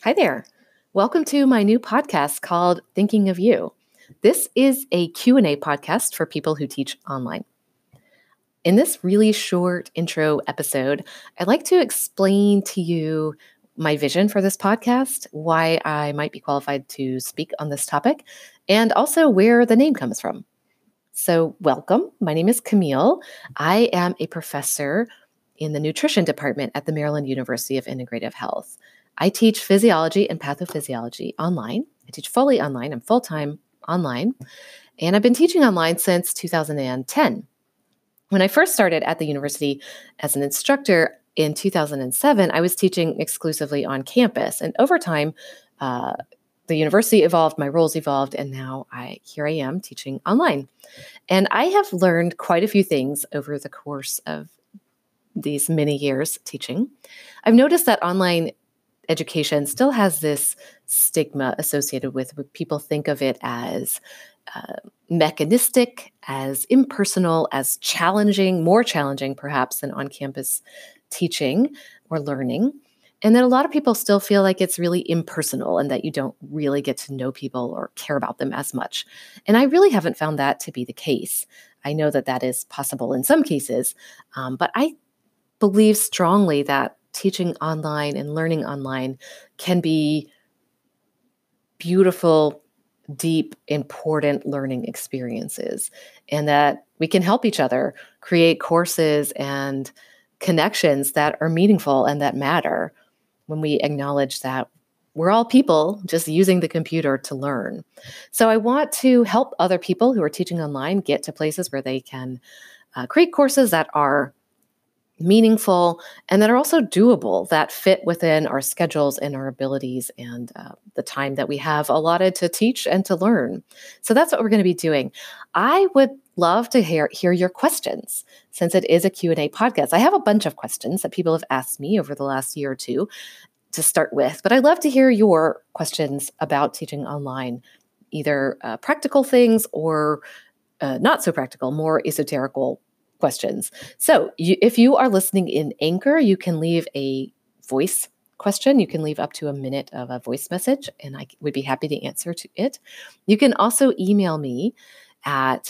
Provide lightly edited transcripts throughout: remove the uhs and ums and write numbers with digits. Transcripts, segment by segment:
Hi there. Welcome to my new podcast called Thinking of You. This is a Q&A podcast for people who teach online. In this really short intro episode, I'd like to explain to you my vision for this podcast, why I might be qualified to speak on this topic, and also where the name comes from. So welcome. My name is Camille. I am a professor in the nutrition department at the Maryland University of Integrative Health. I teach physiology and pathophysiology online. I teach fully online. I'm full-time online. And I've been teaching online since 2010. When I first started at the university as an instructor in 2007, I was teaching exclusively on campus. And over time, the university evolved, my roles evolved, and now here I am teaching online. And I have learned quite a few things over the course of these many years teaching. I've noticed that online education still has this stigma associated with people think of it as mechanistic, as impersonal, as challenging, more challenging perhaps than on-campus teaching or learning. And that a lot of people still feel like it's really impersonal and that you don't really get to know people or care about them as much. And I really haven't found that to be the case. I know that that is possible in some cases, but I believe strongly that teaching online and learning online can be beautiful, deep, important learning experiences, and that we can help each other create courses and connections that are meaningful and that matter when we acknowledge that we're all people just using the computer to learn. So I want to help other people who are teaching online get to places where they can create courses that are meaningful and that are also doable, that fit within our schedules and our abilities and the time that we have allotted to teach and to learn. So that's what we're going to be doing. I would love to hear your questions since it is a Q&A podcast. I have a bunch of questions that people have asked me over the last year or two to start with, but I'd love to hear your questions about teaching online, either practical things or not so practical, more esoterical questions. So if you are listening in Anchor, you can leave a voice question. You can leave up to a minute of a voice message, and I would be happy to answer to it. You can also email me at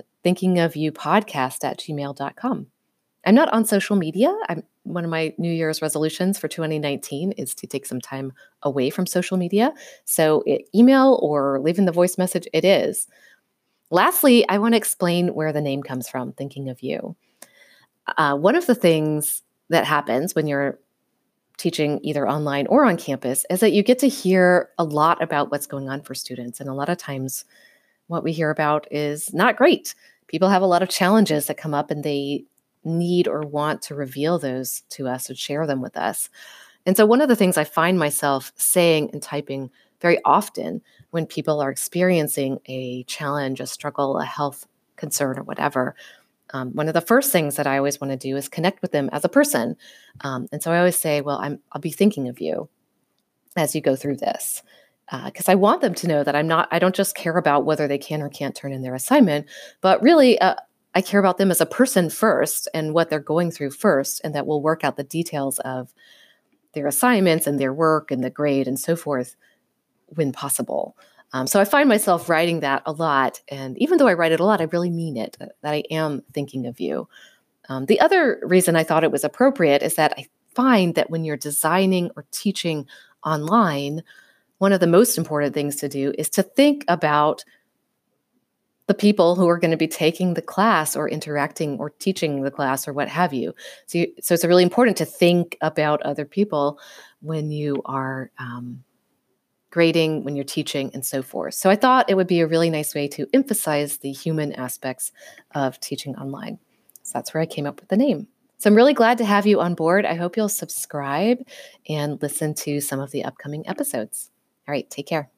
thinkingofyoupodcast@gmail.com. I'm not on social media. One of my New Year's resolutions for 2019 is to take some time away from social media. So email or leaving the voice message, it is. Lastly, I want to explain where the name comes from, Thinking of You. One of the things that happens when you're teaching either online or on campus is that you get to hear a lot about what's going on for students. And a lot of times what we hear about is not great. People have a lot of challenges that come up and they need or want to reveal those to us or share them with us. And so one of the things I find myself saying and typing very often when people are experiencing a challenge, a struggle, a health concern, or whatever, one of the first things that I always want to do is connect with them as a person. And so I always say, well, I'll be thinking of you as you go through this. Because I want them to know that I don't just care about whether they can or can't turn in their assignment, but really I care about them as a person first and what they're going through first, and that we'll work out the details of their assignments and their work and the grade and so forth when possible. So I find myself writing that a lot. And even though I write it a lot, I really mean it, that I am thinking of you. The other reason I thought it was appropriate is that I find that when you're designing or teaching online, one of the most important things to do is to think about the people who are going to be taking the class or interacting or teaching the class or what have you. So it's really important to think about other people when you are grading, when you're teaching, and so forth. So I thought it would be a really nice way to emphasize the human aspects of teaching online. So that's where I came up with the name. So I'm really glad to have you on board. I hope you'll subscribe and listen to some of the upcoming episodes. All right, take care.